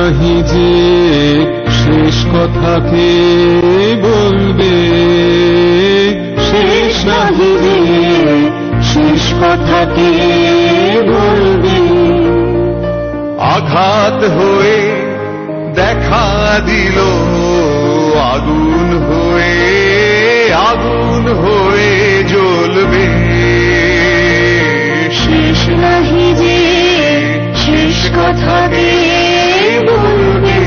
নাহি যে শেষ কথা কে বলবে, শেষ নাহি যে শেষ কথা কে বলবে। আঘাত হয়ে দেখা দিল আগুন হয়ে জ্বলবে, শেষ নাহি যে শেষ কথা কে বলবে।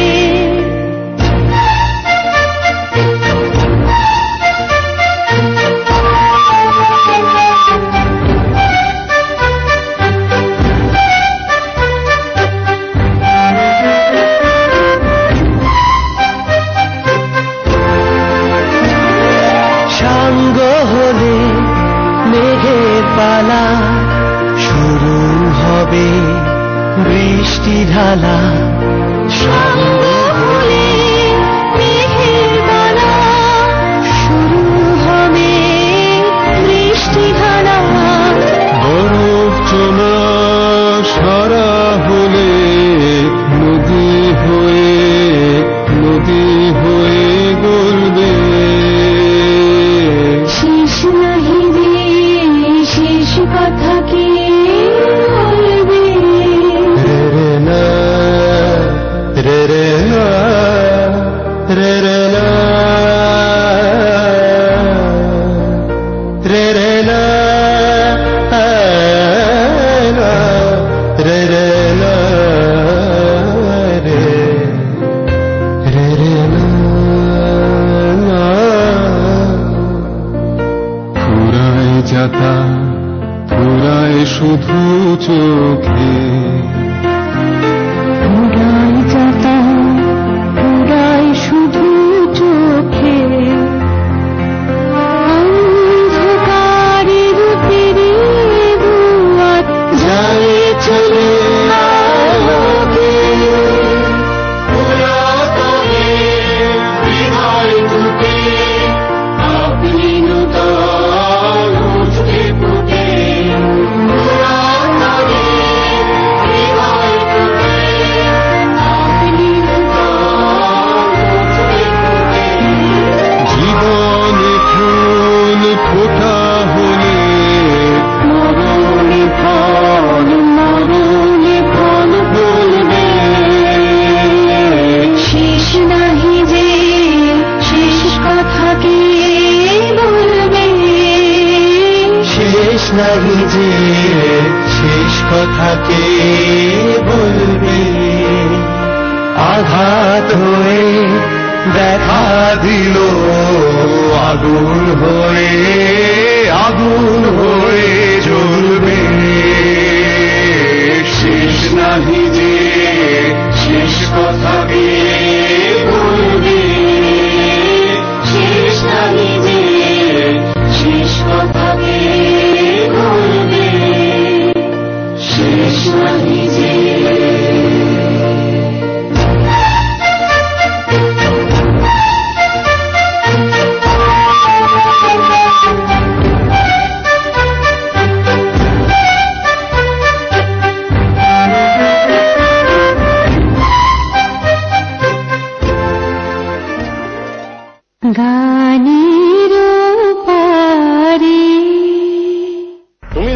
সাঙ্গ হলে মেঘের পালা, শুরু হবে বৃষ্টি ঢালা। সাঙ্গ হলে মেঘের পালা, শুরু হবে বৃষ্টি ঢালা। বরফ জমা সারা হলে নদী হয়ে গলবে, শেষ নাহি যে শেষ কথা কে বলবে। রে না রে রে না রে রে না রে রে না রে রে না রে রে রে না। ফুরায় যাতা ফুরায় শুধু চোখে, ফুরায় যাতা ফুরায় শুধু চোখে। অন্ধকারের পেরিয়ে দুয়ার যায় চলে আলোকে, পুরাতনে হৃদয় টুটে আপনি নূতন উঠতে ফুটে। পুরাতনে হৃদয় টুটে আপনি নূতন উঠতে ফুটে। জীবনে ফুল ফোটা হলে মরণে ফল বলবে, শেষ নাহি যে শেষ কথা কে বলবে, শেষ নাহি যে শেষ কথা কে বলবে। আঘাত হয়ে দেখা দিল আগুন হয়ে জ্বলবে, শেষ নাহি যে শেষ কথা কে বলবে, শেষ নাহি যে শেষ কথা কে বলবে, শেষ নাহি যে। গানে